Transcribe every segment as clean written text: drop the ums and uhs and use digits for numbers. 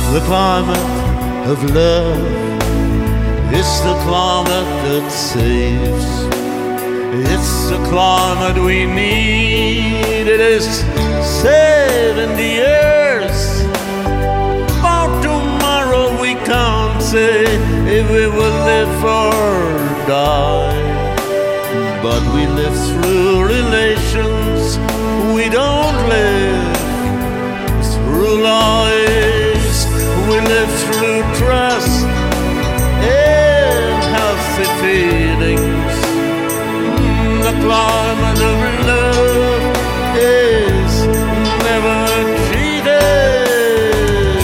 The climate of love is the climate that saves. It's the climate we need. It is saving the earth. For tomorrow we can't say if we will live or die. But we live through relations. We don't live through lies. We live through trust and healthy feelings. The climate of love is never cheated.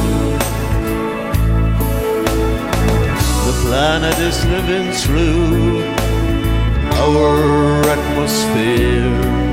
The planet is living through our atmosphere.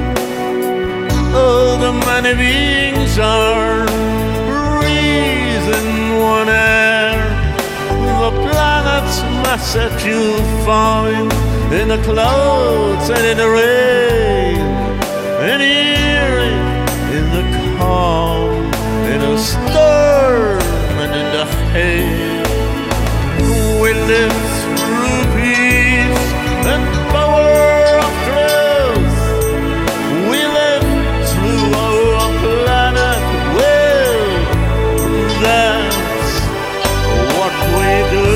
Oh, the many beings are breathing one air. The planet's message you'll find in the clouds and in the rain, and hear it in the calm, in the storm and in the hail. We live through peace and power of truth. We live through our planet will. That's what we do.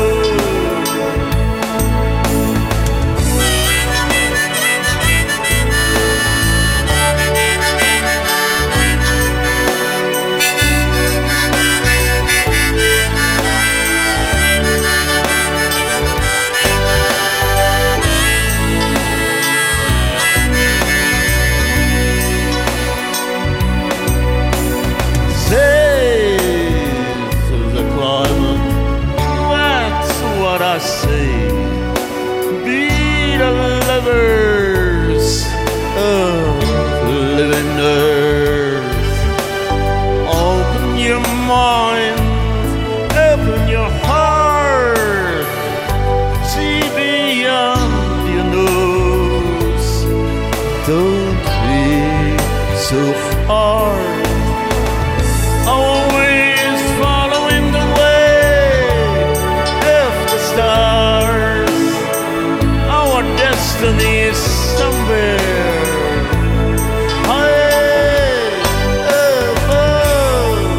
I say, be the lovers of living earth. Open your mind, open your heart, see beyond your nose. Don't be so hard. Always following the destiny is somewhere high above.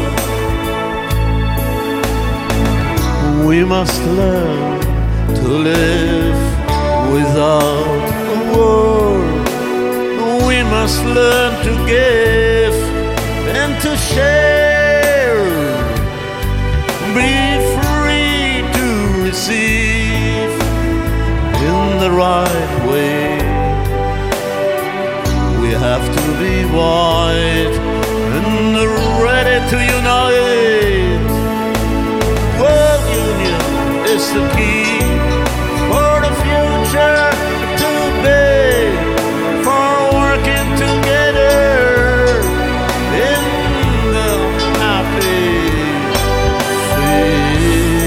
We must learn to live without a war. We must learn to give and to share. Be free to receive in the right way. We have to be wide and ready to unite. World union is the key for the future to be, for working together in the happy field.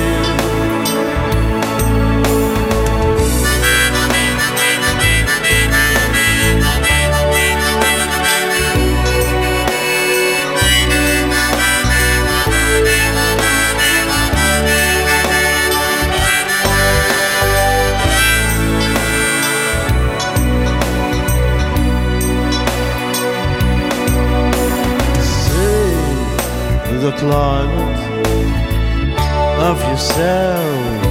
The climate of yourself.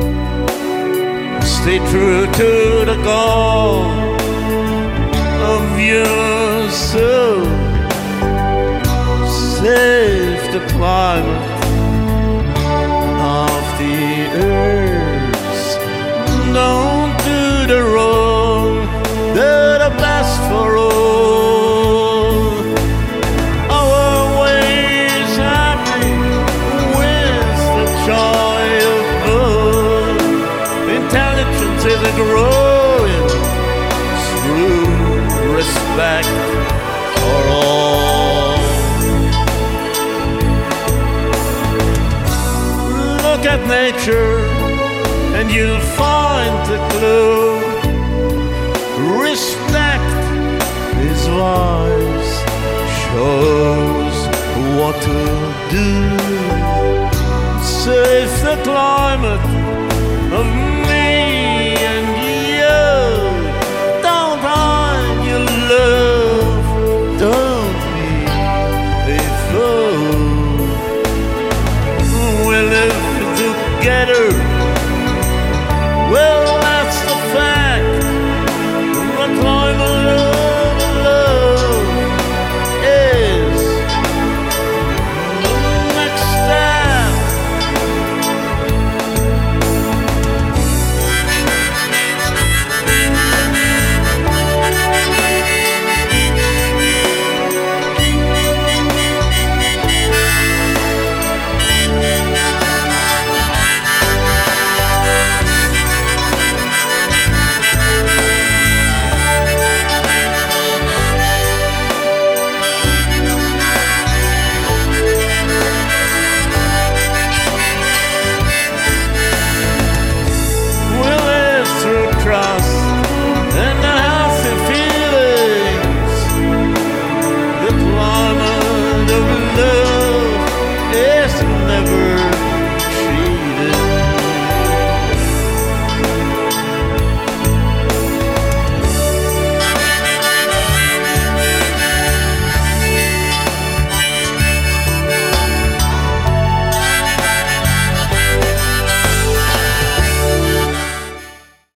Stay true to the goal of your soul. Save the climate of the earth. Don't do the wrong, do the best for all. Growing through respect for all. Look at nature and you'll find the clue. Respect is wise, shows what to do. climate